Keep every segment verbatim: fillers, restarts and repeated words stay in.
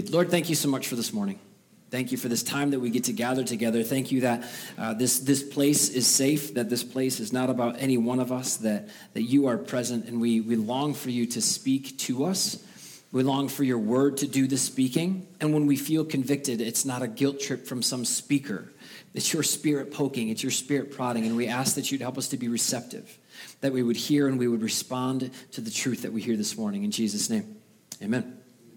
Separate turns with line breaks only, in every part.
Lord, thank you so much for this morning. Thank you for this time that we get to gather together. Thank you that uh, this this place is safe, that this place is not about any one of us, that, that you are present, and we, we long for you to speak to us. We long for your word to do the speaking. And when we feel convicted, it's not a guilt trip from some speaker. It's your spirit poking, it's your spirit prodding, and we ask that you'd help us to be receptive, that we would hear and we would respond to the truth that we hear this morning. In Jesus' name, amen.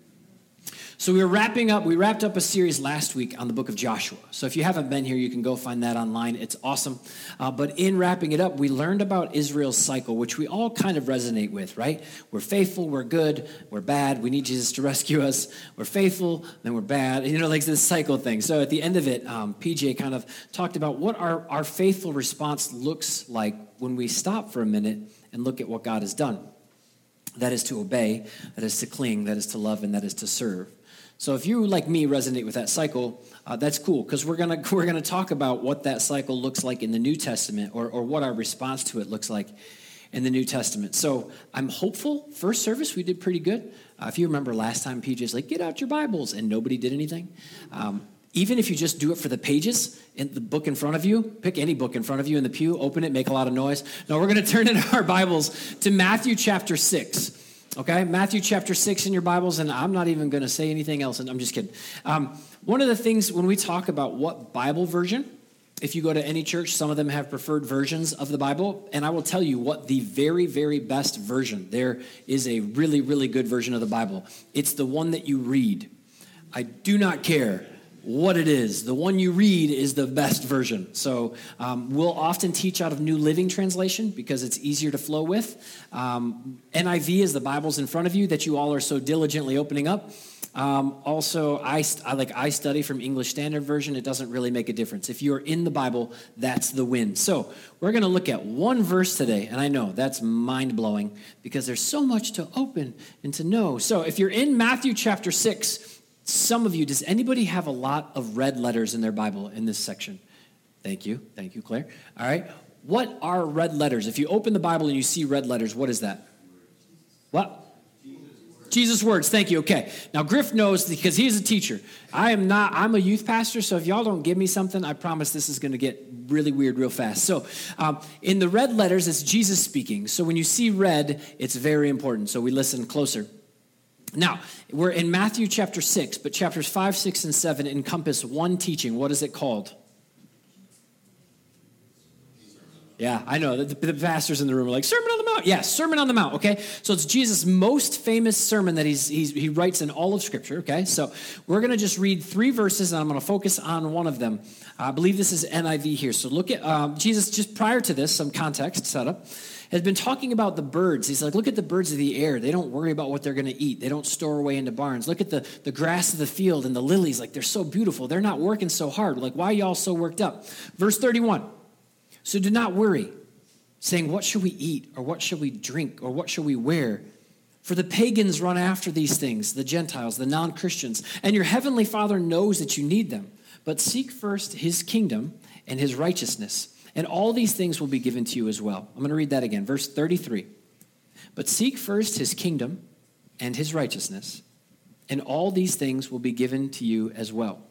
So we were wrapping up, we wrapped up a series last week on the book of Joshua. So if you haven't been here, you can go find that online. It's awesome. Uh, but in wrapping it up, we learned about Israel's cycle, which we all kind of resonate with, right? We're faithful, we're good, we're bad. We need Jesus to rescue us. We're faithful, then we're bad. You know, like this cycle thing. So at the end of it, um, P J kind of talked about what our, our faithful response looks like when we stop for a minute and look at what God has done. That is to obey, that is to cling, that is to love, and that is to serve. So if you, like me, resonate with that cycle, uh, that's cool, because we're gonna we're gonna talk about what that cycle looks like in the New Testament, or or what our response to it looks like in the New Testament. So I'm hopeful. First service, we did pretty good. Uh, if you remember last time, P J's like, get out your Bibles, and nobody did anything. Um, even if you just do it for the pages in the book in front of you, pick any book in front of you in the pew, open it, make a lot of noise. No, we're going to turn in our Bibles to Matthew chapter six. Okay, Matthew chapter six in your Bibles, and I'm not even going to say anything else, and I'm just kidding. Um, one of the things when we talk about what Bible version, if you go to any church, some of them have preferred versions of the Bible, and I will tell you what the very, very best version, there is a really, really good version of the Bible. It's the one that you read. I do not care what it is. The one you read is the best version. So um, we'll often teach out of New Living Translation because it's easier to flow with. Um, N I V is the Bibles in front of you that you all are so diligently opening up. Um, also, I, I like I study from English Standard Version. It doesn't really make a difference. If you're in the Bible, that's the win. So we're going to look at one verse today, and I know that's mind-blowing because there's so much to open and to know. So if you're in Matthew chapter six, some of you, does anybody have a lot of red letters in their Bible in this section? Thank you. Thank you, Claire. All right. What are red letters? If you open the Bible and you see red letters, what is that? What? Jesus words. Jesus words. Thank you. Okay. Now, Griff knows because he's a teacher. I am not. I'm a youth pastor, so if y'all don't give me something, I promise this is going to get really weird real fast. So um, in the red letters, it's Jesus speaking. So when you see red, it's very important. So we listen closer. Now, we're in Matthew chapter six, but chapters five, six, and seven encompass one teaching. What is it called? Yeah, I know. The, the pastors in the room are like, Sermon on the Mount. Yeah, Sermon on the Mount, okay? So it's Jesus' most famous sermon that he's, he's, he writes in all of Scripture, okay? So we're going to just read three verses, and I'm going to focus on one of them. I believe this is N I V here. So look at um, Jesus, just prior to this, some context setup, has been talking about the birds. He's like, look at the birds of the air. They don't worry about what they're going to eat. They don't store away into barns. Look at the, the grass of the field and the lilies. Like, they're so beautiful. They're not working so hard. Like, why are y'all so worked up? Verse thirty-one. So do not worry, saying, what shall we eat? Or what shall we drink? Or what shall we wear? For the pagans run after these things, the Gentiles, the non-Christians. And your heavenly Father knows that you need them. But seek first his kingdom and his righteousness, and all these things will be given to you as well. I'm going to read that again. Verse thirty-three. But seek first his kingdom and his righteousness, and all these things will be given to you as well.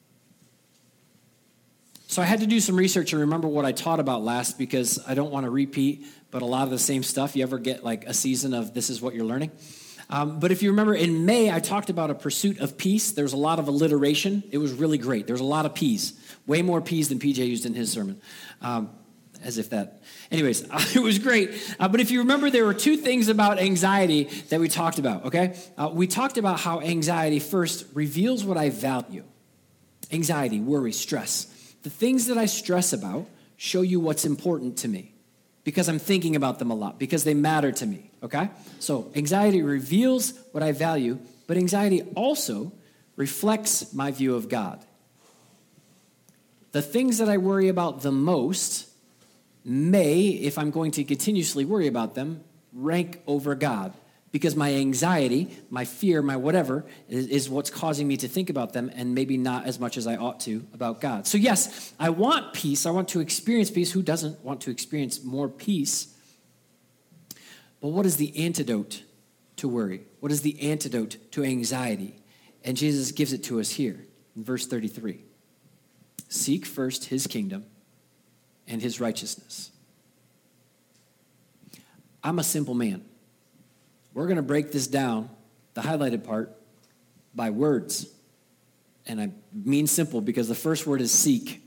So I had to do some research and remember what I taught about last because I don't want to repeat, but a lot of the same stuff. You ever get like a season of this is what you're learning? Um, but if you remember, in May, I talked about a pursuit of peace. There was a lot of alliteration. It was really great. There was a lot of P's, way more P's than P J used in his sermon, um, as if that. Anyways, uh, it was great. Uh, but if you remember, there were two things about anxiety that we talked about, okay? Uh, we talked about how anxiety first reveals what I value. Anxiety, worry, stress. The things that I stress about show you what's important to me, because I'm thinking about them a lot, because they matter to me, okay? So anxiety reveals what I value, but anxiety also reflects my view of God. The things that I worry about the most may, if I'm going to continuously worry about them, rank over God, because my anxiety, my fear, my whatever, is, is what's causing me to think about them and maybe not as much as I ought to about God. So yes, I want peace. I want to experience peace. Who doesn't want to experience more peace? But what is the antidote to worry? What is the antidote to anxiety? And Jesus gives it to us here in verse thirty-three. Seek first his kingdom and his righteousness. I'm a simple man. We're going to break this down, the highlighted part, by words. And I mean simple because the first word is seek.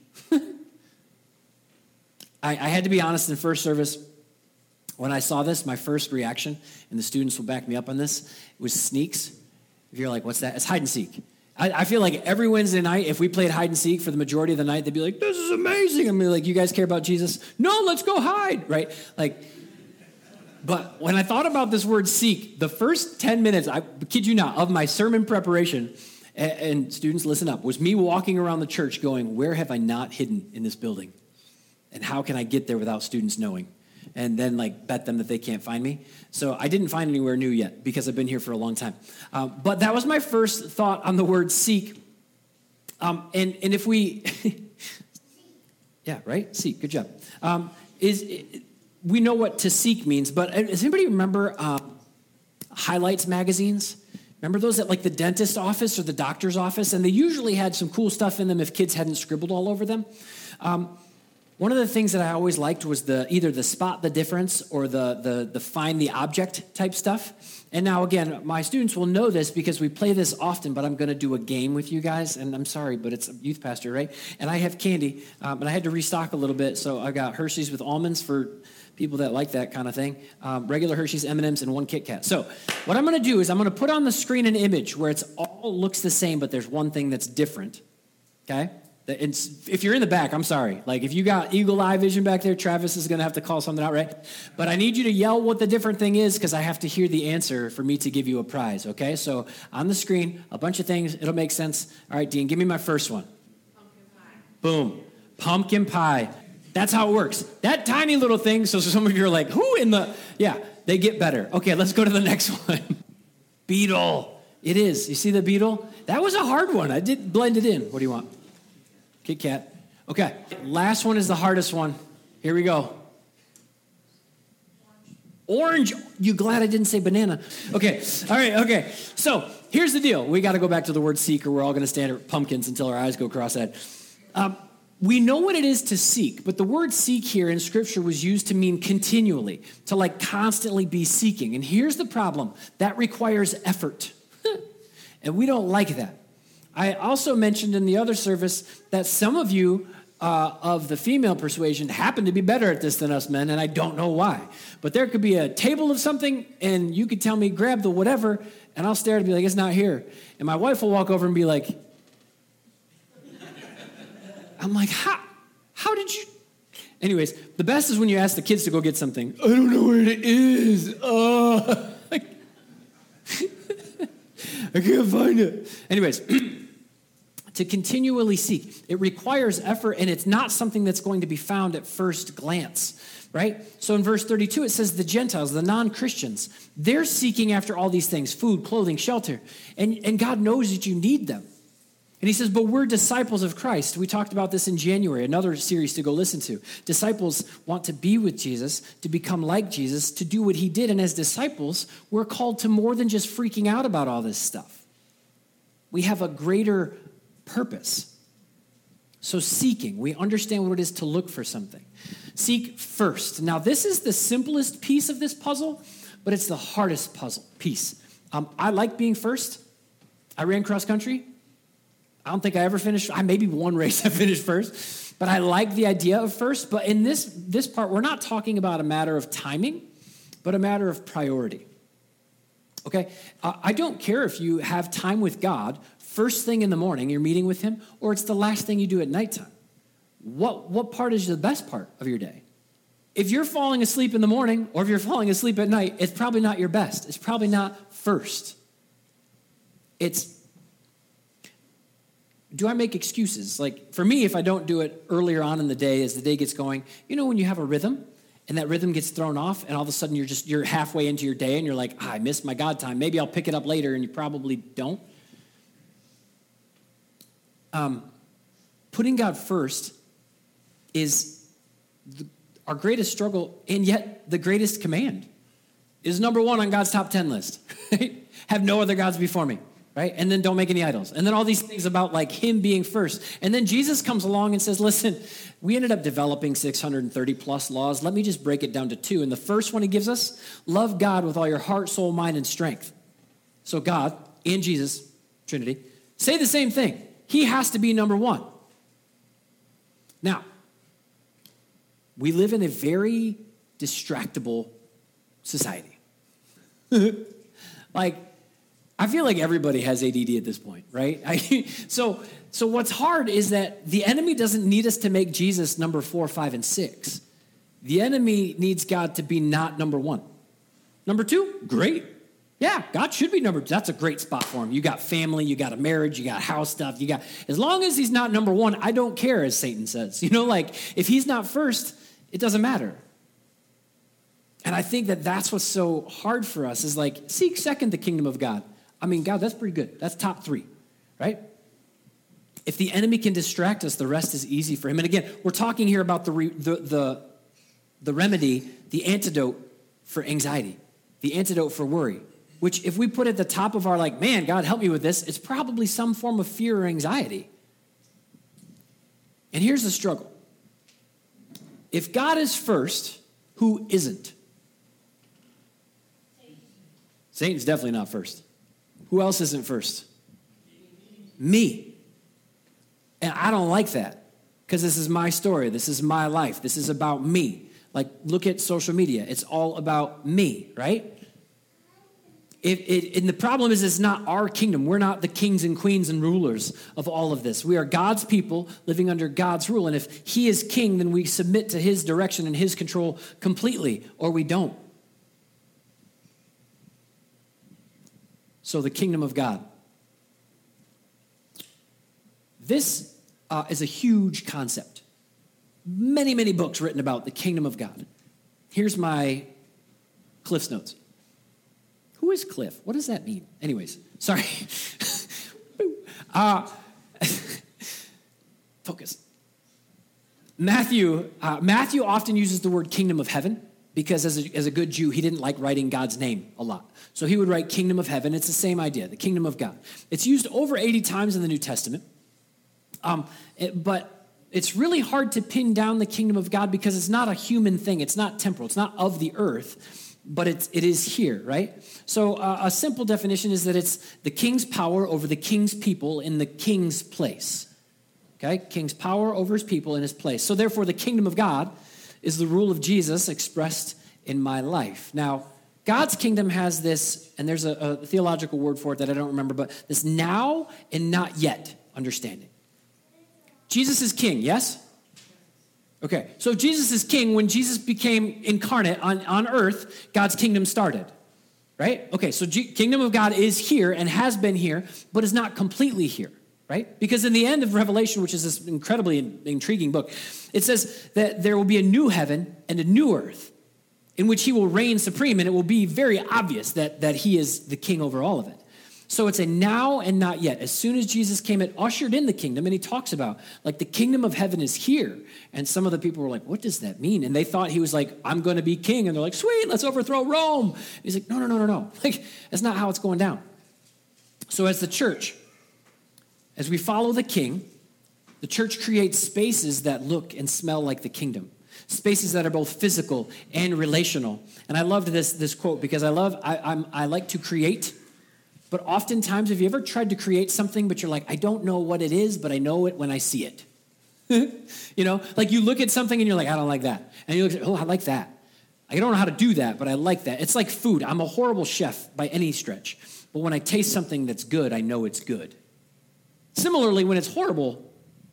I, I had to be honest in first service. When I saw this, my first reaction, and the students will back me up on this, it was sneaks. If you're like, what's that? It's hide and seek. I, I feel like every Wednesday night, if we played hide and seek for the majority of the night, they'd be like, this is amazing. I'm like, you guys care about Jesus? No, let's go hide, right? Like, but when I thought about this word seek, the first ten minutes, I kid you not, of my sermon preparation, and, and students listen up, was me walking around the church going, where have I not hidden in this building? And how can I get there without students knowing? And then like bet them that they can't find me. So I didn't find anywhere new yet because I've been here for a long time. Um, but that was my first thought on the word seek. Um, and, and if we, yeah, right? Seek, good job. Um, is we know what to seek means, but does anybody remember um, highlights magazines? Remember those at like the dentist office or the doctor's office? And they usually had some cool stuff in them if kids hadn't scribbled all over them. Um, One of the things that I always liked was the either the spot the difference or the, the the find the object type stuff. And now, again, my students will know this because we play this often, but I'm going to do a game with you guys. And I'm sorry, but it's a youth pastor, right? And I have candy, um, and I had to restock a little bit. So I got Hershey's with almonds for people that like that kind of thing, um, regular Hershey's, M and M's, and one Kit Kat. So what I'm going to do is I'm going to put on the screen an image where it's all looks the same, but there's one thing that's different, okay? It's, if you're in the back, I'm sorry. Like, if you got eagle eye vision back there, Travis is going to have to call something out, right? But I need you to yell what the different thing is because I have to hear the answer for me to give you a prize, okay? So on the screen, a bunch of things. It'll make sense. All right, Dean, give me my first one.
Pumpkin pie.
Boom. Pumpkin pie. That's how it works. That tiny little thing, so some of you are like, who in the... Yeah, they get better. Okay, let's go to the next one. Beetle. It is. You see the beetle? That was a hard one. I did blend it in. What do you want? Kit Kat. Okay, last one is the hardest one. Here we go. Orange. You glad I didn't say banana? Okay, all right, okay. So here's the deal. We got to go back to the word seek, or we're all going to stand at pumpkins until our eyes go cross-eyed. Um, we know what it is to seek, but the word seek here in Scripture was used to mean continually, to like constantly be seeking. And here's the problem. That requires effort. And we don't like that. I also mentioned in the other service that some of you uh, of the female persuasion happen to be better at this than us men, and I don't know why. But there could be a table of something, and you could tell me, grab the whatever, and I'll stare and be like, it's not here. And my wife will walk over and be like, I'm like, how, how did you? Anyways, the best is when you ask the kids to go get something. I don't know where it is. Uh, I, I can't find it. Anyways, to continually seek, it requires effort, and it's not something that's going to be found at first glance, right? So in verse thirty-two, it says the Gentiles, the non-Christians, they're seeking after all these things, food, clothing, shelter, and, and God knows that you need them. And he says, but we're disciples of Christ. We talked about this in January, another series to go listen to. Disciples want to be with Jesus, to become like Jesus, to do what he did. And as disciples, we're called to more than just freaking out about all this stuff. We have a greater purpose. So seeking, we understand what it is to look for something. Seek first. Now, this is the simplest piece of this puzzle, but it's the hardest puzzle piece. Um, I like being first. I ran cross country. I don't think I ever finished. I maybe one race I finished first, but I like the idea of first. But in this, this part, we're not talking about a matter of timing, but a matter of priority. Okay? Uh, I don't care if you have time with God first thing in the morning, you're meeting with him, or it's the last thing you do at nighttime. What, what part is the best part of your day? If you're falling asleep in the morning, or if you're falling asleep at night, it's probably not your best. It's probably not first. It's, do I make excuses? Like, for me, if I don't do it earlier on in the day as the day gets going, you know when you have a rhythm, and that rhythm gets thrown off, and all of a sudden you're just, you're halfway into your day, and you're like, ah, I missed my God time. Maybe I'll pick it up later, and you probably don't. Um, putting God first is the, our greatest struggle, and yet the greatest command is number one on God's top ten list. Have no other gods before me. right? And then don't make any idols. And then all these things about like him being first. And then Jesus comes along and says, listen, we ended up developing six hundred thirty plus laws. Let me just break it down to two. And the first one he gives us, love God with all your heart, soul, mind, and strength. So God and Jesus, Trinity, say the same thing. He has to be number one. Now, we live in a very distractible society. Like, I feel like everybody has A D D at this point, right? I, so, so what's hard is that the enemy doesn't need us to make Jesus number four, five, and six. The enemy needs God to be not number one. Number two, great. Yeah, God should be number two. That's a great spot for him. You got family, you got a marriage, you got house stuff, you got, as long as he's not number one, I don't care, as Satan says. You know, like, if he's not first, it doesn't matter. And I think that that's what's so hard for us is like, seek second the kingdom of God. I mean, God, that's pretty good. That's top three, right? If the enemy can distract us, the rest is easy for him. And again, we're talking here about the re, the, the, the remedy, the antidote for anxiety, the antidote for worry, which if we put at the top of our like, man, God, help me with this, it's probably some form of fear or anxiety. And here's the struggle. If God is first, who isn't? Satan's definitely not first. Who else isn't first? Me. And I don't like that because this is my story. This is my life. This is about me. Like, look at social media. It's all about me, right? It, it, and the problem is it's not our kingdom. We're not the kings and queens and rulers of all of this. We are God's people living under God's rule. And if he is king, then we submit to his direction and his control completely, or we don't. So the kingdom of God. This uh, is a huge concept. Many, many books written about the kingdom of God. Here's my Cliff's Notes. Who is Cliff? What does that mean? Anyways, sorry. uh, focus. Matthew, uh, Matthew often uses the word kingdom of heaven because as a, as a good Jew, he didn't like writing God's name a lot. So he would write kingdom of heaven. It's the same idea, the kingdom of God. It's used over eighty times in the New Testament. Um, it, but it's really hard to pin down the kingdom of God because it's not a human thing. It's not temporal. It's not of the earth, but it's, it is here, right? So uh, a simple definition is that it's the king's power over the king's people in the king's place. Okay? King's power over his people in his place. So therefore, the kingdom of God is the rule of Jesus expressed in my life. Now, God's kingdom has this, and there's a, a theological word for it that I don't remember, but this now and not yet understanding. Jesus is king, yes? Okay, so Jesus is king. When Jesus became incarnate on, on earth, God's kingdom started, right? Okay, so G- kingdom of God is here and has been here, but is not completely here, right? Because in the end of Revelation, which is this incredibly in- intriguing book, it says that there will be a new heaven and a new earth in which he will reign supreme, and it will be very obvious that, that he is the king over all of it. So it's a now and not yet. As soon as Jesus came, it ushered in the kingdom, and he talks about, like, the kingdom of heaven is here. And some of the people were like, what does that mean? And they thought he was like, I'm going to be king. And they're like, sweet, let's overthrow Rome. And he's like, no, no, no, no, no. Like, that's not how it's going down. So as the church, as we follow the king, the church creates spaces that look and smell like the kingdom. Spaces that are both physical and relational. And I loved this, this quote because I love, I, I'm, I like to create. But oftentimes, have you ever tried to create something, but you're like, I don't know what it is, but I know it when I see it. You know, like you look at something and you're like, I don't like that. And you look at, oh, I like that. I don't know how to do that, but I like that. It's like food. I'm a horrible chef by any stretch. But when I taste something that's good, I know it's good. Similarly, when it's horrible,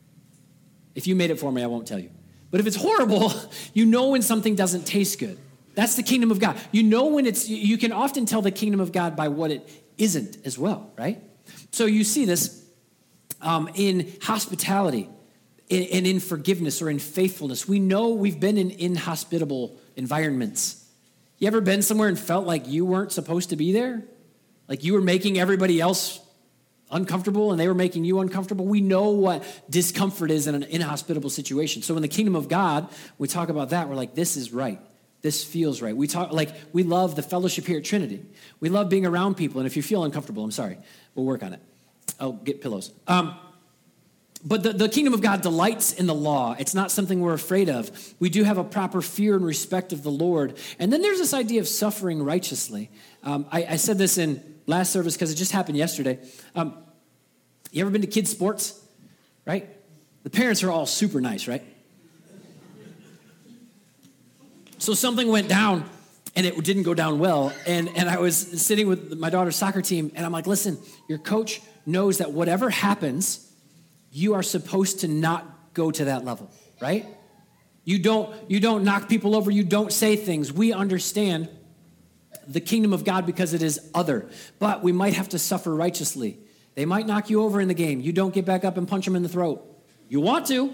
if you made it for me, I won't tell you. But if it's horrible, you know when something doesn't taste good. That's the kingdom of God. You know when it's, you can often tell the kingdom of God by what it isn't as well, right? So you see this um, in hospitality in, and in forgiveness or in faithfulness. We know we've been in inhospitable environments. You ever been somewhere and felt like you weren't supposed to be there? Like you were making everybody else uncomfortable and they were making you uncomfortable? We know what discomfort is in an inhospitable situation. So in the kingdom of God, we talk about that. We're like, this is right. This feels right. We talk like we love the fellowship here at Trinity. We love being around people. And if you feel uncomfortable, I'm sorry. We'll work on it. I'll get pillows. Um, but the, the kingdom of God delights in the law. It's not something we're afraid of. We do have a proper fear and respect of the Lord. And then there's this idea of suffering righteously. Um, I, I said this in last service because it just happened yesterday. Um, you ever been to kids' sports? Right? The parents are all super nice, right? So something went down, and it didn't go down well. And, and I was sitting with my daughter's soccer team, and I'm like, listen, your coach knows that whatever happens, you are supposed to not go to that level, right? You don't, you don't knock people over. You don't say things. We understand the kingdom of God because it is other. But we might have to suffer righteously. They might knock you over in the game. You don't get back up and punch them in the throat. You want to.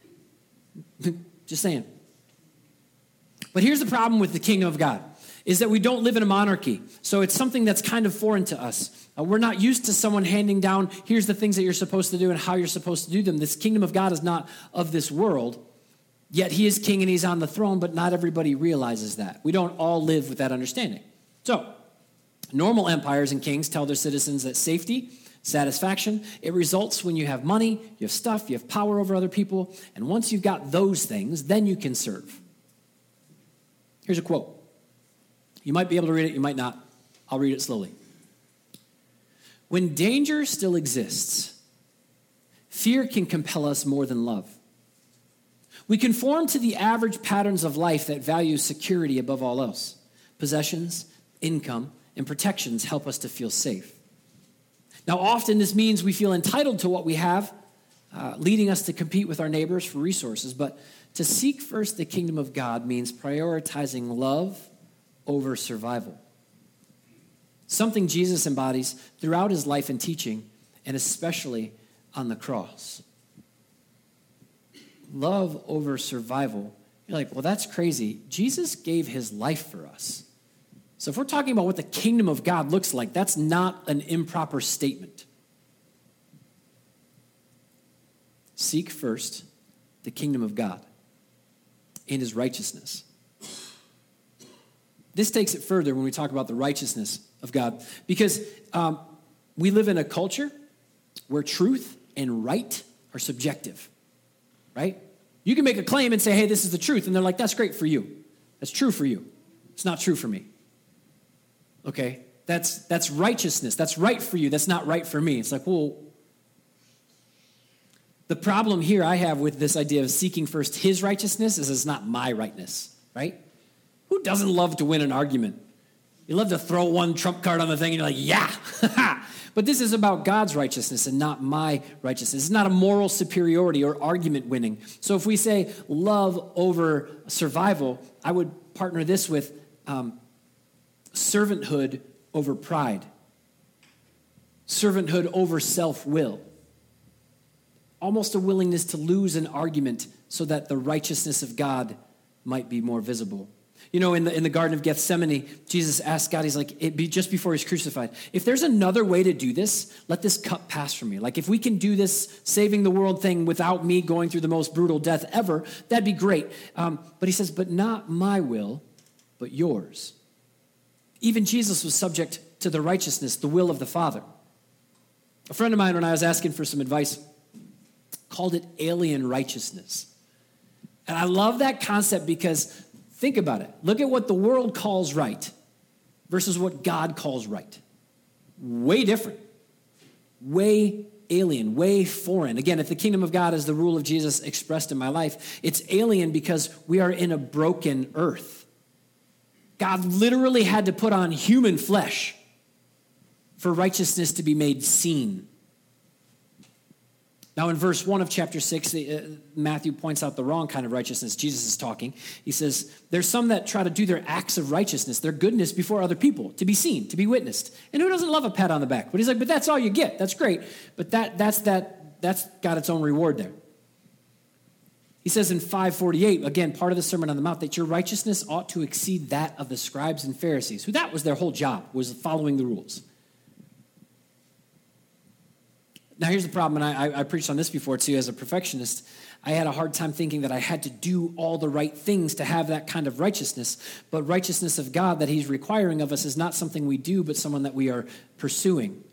Just saying. But here's the problem with the kingdom of God, is that we don't live in a monarchy. So it's something that's kind of foreign to us. Uh, we're not used to someone handing down, here's the things that you're supposed to do and how you're supposed to do them. This kingdom of God is not of this world, yet he is king and he's on the throne, but not everybody realizes that. We don't all live with that understanding. So normal empires and kings tell their citizens that safety, satisfaction, it results when you have money, you have stuff, you have power over other people, and once you've got those things, then you can serve. Here's a quote. You might be able to read it, you might not. I'll read it slowly. When danger still exists, fear can compel us more than love. We conform to the average patterns of life that value security above all else. Possessions, income, and protections help us to feel safe. Now, often this means we feel entitled to what we have, uh, leading us to compete with our neighbors for resources. But to seek first the kingdom of God means prioritizing love over survival. Something Jesus embodies throughout his life and teaching, and especially on the cross. Love over survival. You're like, well, that's crazy. Jesus gave his life for us. So if we're talking about what the kingdom of God looks like, that's not an improper statement. Seek first the kingdom of God and his righteousness. This takes it further when we talk about the righteousness of God, because um, we live in a culture where truth and right are subjective, right? You can make a claim and say, hey, this is the truth, and they're like, that's great for you. That's true for you. It's not true for me. Okay, that's that's righteousness. That's right for you. That's not right for me. It's like, well, the problem here I have with this idea of seeking first his righteousness is it's not my rightness, right? Who doesn't love to win an argument? You love to throw one trump card on the thing and you're like, yeah. But this is about God's righteousness and not my righteousness. It's not a moral superiority or argument winning. So if we say love over survival, I would partner this with um, servanthood over pride. Servanthood over self-will. Almost a willingness to lose an argument so that the righteousness of God might be more visible. You know, in the in the Garden of Gethsemane, Jesus asked God, he's like, it be just before he's crucified, if there's another way to do this, let this cup pass from me. Like if we can do this saving the world thing without me going through the most brutal death ever, that'd be great. Um, but he says, but not my will, but yours. Even Jesus was subject to the righteousness, the will of the Father. A friend of mine, when I was asking for some advice, called it alien righteousness. And I love that concept because think about it. Look at what the world calls right versus what God calls right. Way different. Way alien. Way foreign. Again, if the kingdom of God is the rule of Jesus expressed in my life, it's alien because we are in a broken earth. God literally had to put on human flesh for righteousness to be made seen. Now, in verse one of chapter six, uh, Matthew points out the wrong kind of righteousness. Jesus is talking. He says, there's some that try to do their acts of righteousness, their goodness before other people, to be seen, to be witnessed. And who doesn't love a pat on the back? But he's like, but that's all you get. That's great. But that that's that that's got its own reward there. He says in five forty-eight, again, part of the Sermon on the Mount, that your righteousness ought to exceed that of the scribes and Pharisees, who that was their whole job, was following the rules. Now, here's the problem, and I, I, I preached on this before, too, as a perfectionist. I had a hard time thinking that I had to do all the right things to have that kind of righteousness. But righteousness of God that he's requiring of us is not something we do, but someone that we are pursuing.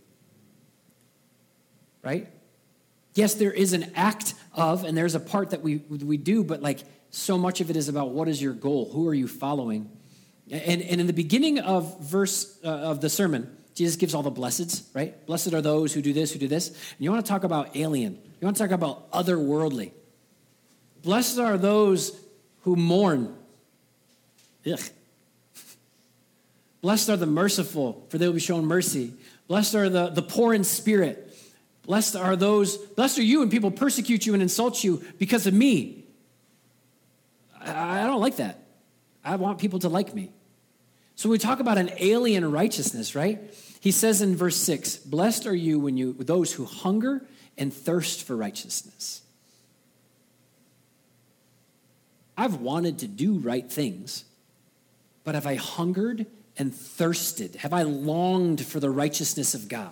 Right? Yes, there is an act of, and there's a part that we we do, but like so much of it is about what is your goal? Who are you following? And, and in the beginning of verse uh, of the sermon, Jesus gives all the blesseds, right? Blessed are those who do this, who do this. And you want to talk about alien. You want to talk about otherworldly. Blessed are those who mourn. Ugh. Blessed are the merciful, for they will be shown mercy. Blessed are the, the poor in spirit. Blessed are those, blessed are you when people persecute you and insult you because of me. I, I don't like that. I want people to like me. So we talk about an alien righteousness, right? He says in verse six, blessed are you when you those who hunger and thirst for righteousness. I've wanted to do right things, but have I hungered and thirsted? Have I longed for the righteousness of God?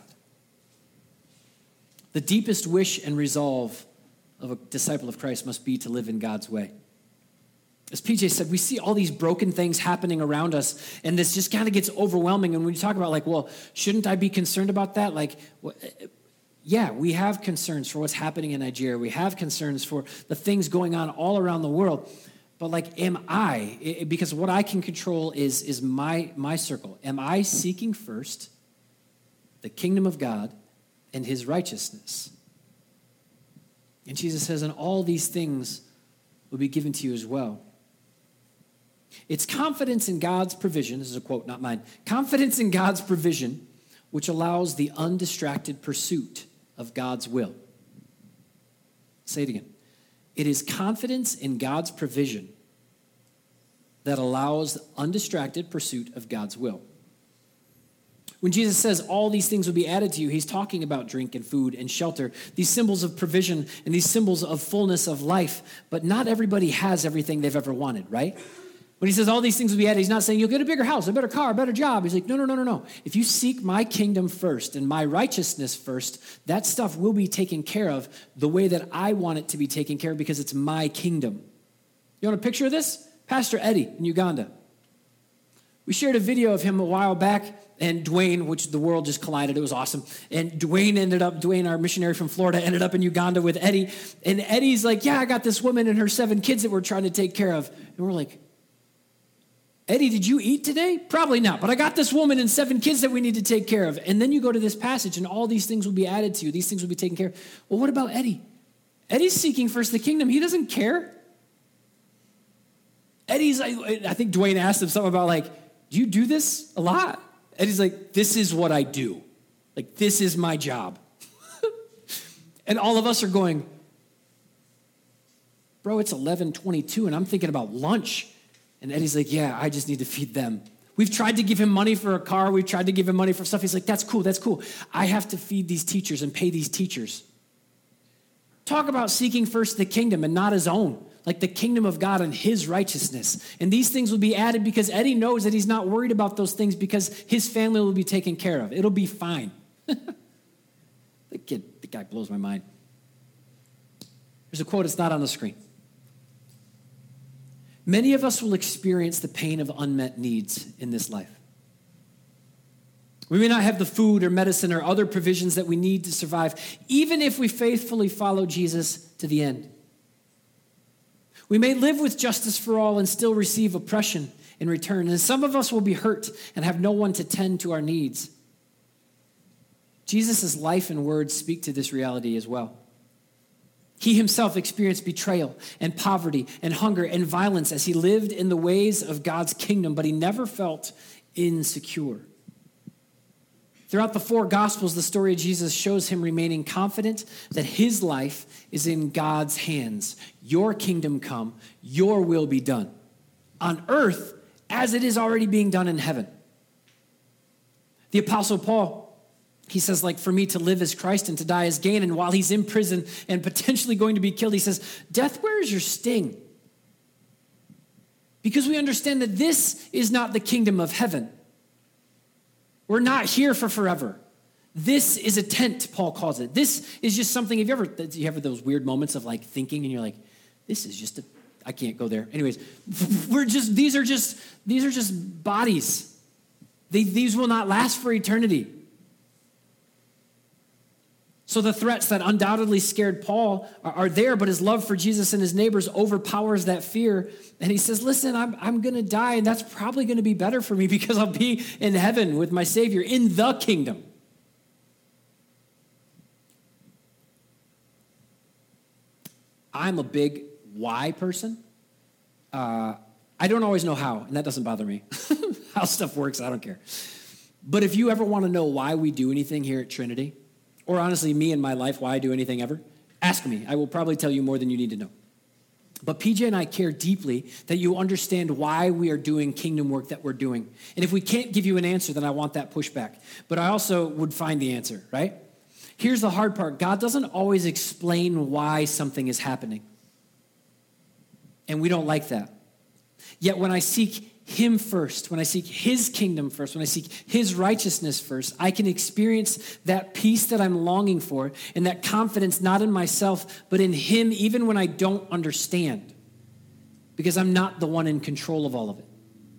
The deepest wish and resolve of a disciple of Christ must be to live in God's way. As P J said, we see all these broken things happening around us, and this just kind of gets overwhelming. And when you talk about like, well, shouldn't I be concerned about that? Like, yeah, we have concerns for what's happening in Nigeria. We have concerns for the things going on all around the world. But like, am I, because what I can control is, is my, my circle. Am I seeking first the kingdom of God and his righteousness? And Jesus says, and all these things will be given to you as well. It's confidence in God's provision. This is a quote, not mine. Confidence in God's provision, which allows the undistracted pursuit of God's will. Say it again. It is confidence in God's provision that allows undistracted pursuit of God's will. When Jesus says all these things will be added to you, he's talking about drink and food and shelter, these symbols of provision and these symbols of fullness of life. But not everybody has everything they've ever wanted, right? When he says all these things will be added, he's not saying you'll get a bigger house, a better car, a better job. He's like, no, no, no, no, no. If you seek my kingdom first and my righteousness first, that stuff will be taken care of the way that I want it to be taken care of because it's my kingdom. You want a picture of this? Pastor Eddie in Uganda. We shared a video of him a while back, and Dwayne, which the world just collided. It was awesome. And Dwayne ended up, Dwayne, our missionary from Florida, ended up in Uganda with Eddie. And Eddie's like, yeah, I got this woman and her seven kids that we're trying to take care of. And we're like, Eddie, did you eat today? Probably not, but I got this woman and seven kids that we need to take care of. And then you go to this passage, and all these things will be added to you. These things will be taken care of. Well, what about Eddie? Eddie's seeking first the kingdom. He doesn't care. Eddie's, I, I think Dwayne asked him something about like, do you do this a lot? Eddie's like, this is what I do. Like, this is my job. And all of us are going, bro, it's eleven twenty-two, and I'm thinking about lunch. And Eddie's like, yeah, I just need to feed them. We've tried to give him money for a car. We've tried to give him money for stuff. He's like, that's cool, that's cool. I have to feed these teachers and pay these teachers. Talk about seeking first the kingdom and not his own, like the kingdom of God and his righteousness. And these things will be added because Eddie knows that he's not worried about those things because his family will be taken care of. It'll be fine. The kid, the guy blows my mind. There's a quote, it's not on the screen. Many of us will experience the pain of unmet needs in this life. We may not have the food or medicine or other provisions that we need to survive, even if we faithfully follow Jesus to the end. We may live with justice for all and still receive oppression in return. And some of us will be hurt and have no one to tend to our needs. Jesus' life and words speak to this reality as well. He himself experienced betrayal and poverty and hunger and violence as he lived in the ways of God's kingdom, but he never felt insecure. Throughout the four Gospels, the story of Jesus shows him remaining confident that his life is in God's hands. Your kingdom come, your will be done on earth as it is already being done in heaven. The Apostle Paul, he says, like, for me to live as Christ and to die as gain. And while he's in prison and potentially going to be killed, he says, death, where is your sting? Because we understand that this is not the kingdom of heaven. We're not here for forever. This is a tent, Paul calls it. This is just something, have you ever, do you ever those weird moments of like thinking and you're like, this is just a, I can't go there. Anyways, we're just, these are just, these are just bodies. They, these will not last for eternity. So the threats that undoubtedly scared Paul are, are there, but his love for Jesus and his neighbors overpowers that fear. And he says, listen, I'm, I'm going to die, and that's probably going to be better for me because I'll be in heaven with my Savior in the kingdom. I'm a big why person. Uh, I don't always know how, and that doesn't bother me. How stuff works, I don't care. But if you ever want to know why we do anything here at Trinity, or honestly, me in my life, why I do anything ever, ask me. I will probably tell you more than you need to know. But P J and I care deeply that you understand why we are doing kingdom work that we're doing. And if we can't give you an answer, then I want that pushback. But I also would find the answer, right? Here's the hard part. God doesn't always explain why something is happening. And we don't like that. Yet when I seek him first, when I seek his kingdom first, when I seek his righteousness first, I can experience that peace that I'm longing for and that confidence not in myself, but in him, even when I don't understand, because I'm not the one in control of all of it.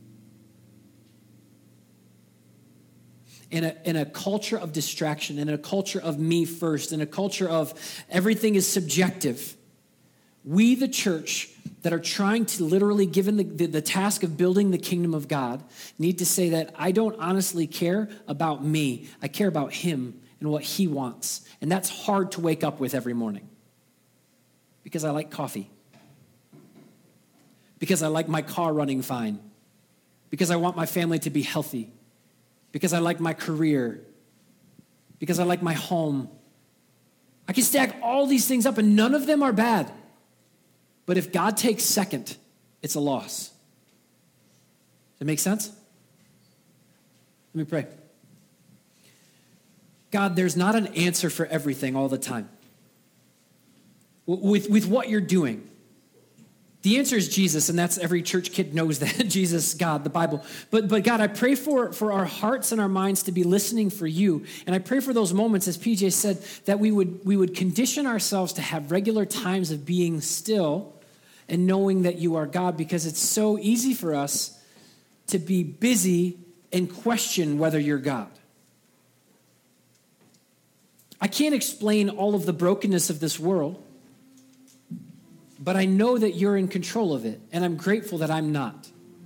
In a, in a culture of distraction, in a culture of me first, in a culture of everything is subjective, we, the church, that are trying to literally, given the, the, the task of building the kingdom of God, need to say that I don't honestly care about me. I care about him and what he wants. And that's hard to wake up with every morning because I like coffee, because I like my car running fine, because I want my family to be healthy, because I like my career, because I like my home. I can stack all these things up and none of them are bad. But if God takes second, it's a loss. Does that make sense? Let me pray. God, there's not an answer for everything all the time. With, with what you're doing. The answer is Jesus, and that's every church kid knows that. Jesus, God, the Bible. But, but God, I pray for, for our hearts and our minds to be listening for you. And I pray for those moments, as P J said, that we would, we would condition ourselves to have regular times of being still and knowing that you are God, because it's so easy for us to be busy and question whether you're God. I can't explain all of the brokenness of this world, but I know that you're in control of it, and I'm grateful that I'm not.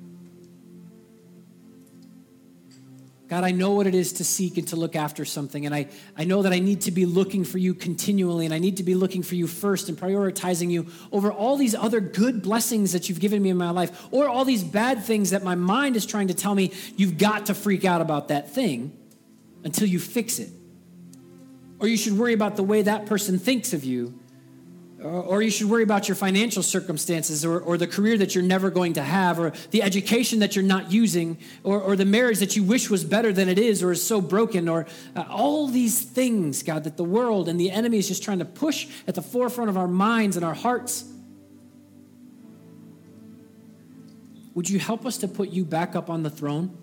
God, I know what it is to seek and to look after something, and I, I know that I need to be looking for you continually, and I need to be looking for you first and prioritizing you over all these other good blessings that you've given me in my life, or all these bad things that my mind is trying to tell me you've got to freak out about that thing until you fix it. Or you should worry about the way that person thinks of you. Or you should worry about your financial circumstances, or, or the career that you're never going to have, or the education that you're not using, or, or the marriage that you wish was better than it is or is so broken, or uh, all these things, God, that the world and the enemy is just trying to push at the forefront of our minds and our hearts. Would you help us to put you back up on the throne?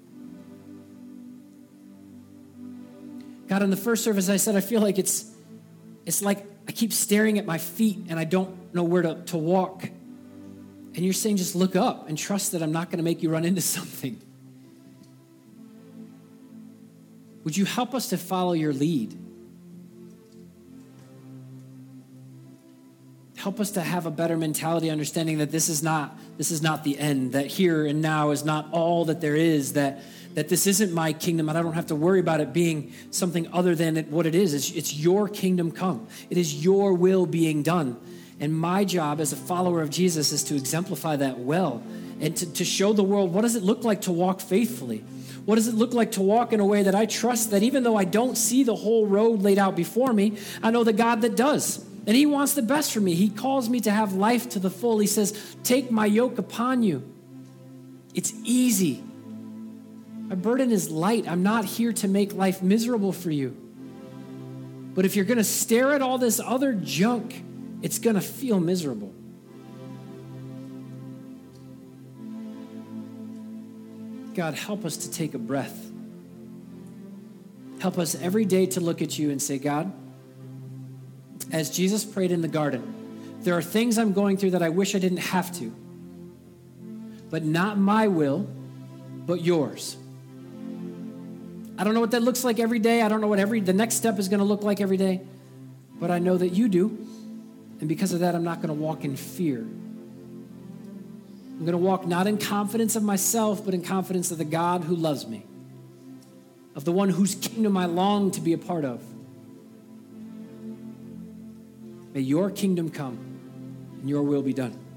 God, in the first service I said, I feel like it's it's like I keep staring at my feet and I don't know where to, to walk. And you're saying just look up and trust that I'm not going to make you run into something. Would you help us to follow your lead? Help us to have a better mentality, understanding that this is not this is not the end, that here and now is not all that there is, that that this isn't my kingdom, and I don't have to worry about it being something other than it, what it is. It's, it's your kingdom come. It is your will being done. And my job as a follower of Jesus is to exemplify that well and to, to show the world, what does it look like to walk faithfully? What does it look like to walk in a way that I trust that even though I don't see the whole road laid out before me, I know the God that does. And he wants the best for me. He calls me to have life to the full. He says, take my yoke upon you. It's easy. My burden is light. I'm not here to make life miserable for you. But if you're going to stare at all this other junk, it's going to feel miserable. God, help us to take a breath. Help us every day to look at you and say, God, as Jesus prayed in the garden, there are things I'm going through that I wish I didn't have to, but not my will, but yours. I don't know what that looks like every day. I don't know what every the next step is going to look like every day, but I know that you do. And because of that, I'm not going to walk in fear. I'm going to walk not in confidence of myself, but in confidence of the God who loves me, of the one whose kingdom I long to be a part of. May your kingdom come and your will be done.